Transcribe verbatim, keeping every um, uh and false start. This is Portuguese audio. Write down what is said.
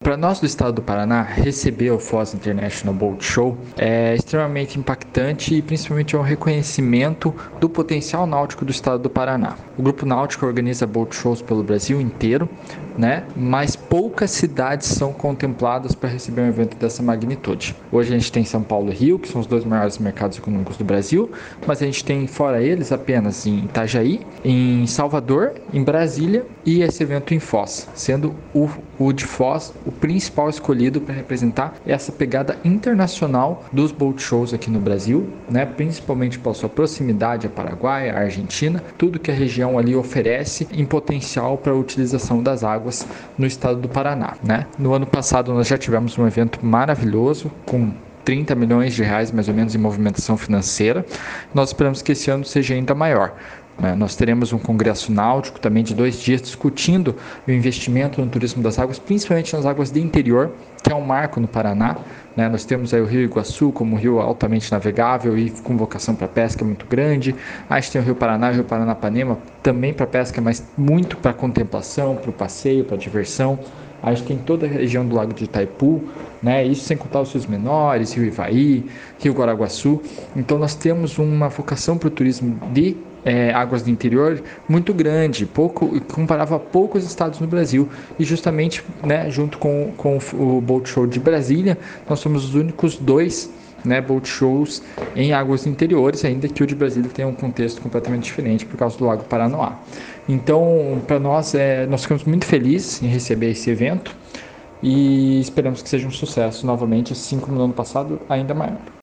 Para nós do estado do Paraná, receber o Foz International Boat Show é extremamente impactante e principalmente é um reconhecimento do potencial náutico do estado do Paraná. O Grupo Náutico organiza boat shows pelo Brasil inteiro, né? Mas poucas cidades são contempladas para receber um evento dessa magnitude. Hoje a gente tem São Paulo e Rio, que são os dois maiores mercados econômicos do Brasil, mas a gente tem fora eles apenas em Itajaí, em Salvador, em Brasília e esse evento em Foz, sendo o, o de Foz o principal escolhido para representar essa pegada internacional dos boat shows aqui no Brasil, né? Principalmente pela sua proximidade a Paraguai, a Argentina, tudo que a região ali oferece em potencial para a utilização das águas no estado do Paraná, né? No ano passado nós já tivemos um evento maravilhoso com trinta milhões de reais mais ou menos em movimentação financeira. Nós esperamos que esse ano seja ainda maior. Nós teremos um congresso náutico também de dois dias discutindo o investimento no turismo das águas, principalmente nas águas do interior, que é um marco no Paraná. Nós temos aí o Rio Iguaçu como um rio altamente navegável e com vocação para pesca muito grande. A gente tem o Rio Paraná e o Rio Paranapanema também para pesca, mas muito para contemplação, para o passeio, para diversão. A gente tem toda a região do Lago de Itaipu, né? Isso sem contar os rios menores, Rio Ivaí, Rio Guaraguaçu. Então nós temos uma vocação para o turismo de é, águas do interior muito grande, pouco, comparava a poucos estados no Brasil. E justamente, né, junto com, com o Boat Show de Brasília, nós somos os únicos dois, né, boat shows em águas interiores, ainda que o de Brasília tenha um contexto completamente diferente por causa do Lago Paranoá. Então, para nós, é, nós ficamos muito felizes em receber esse evento e esperamos que seja um sucesso novamente, assim como no ano passado, ainda maior.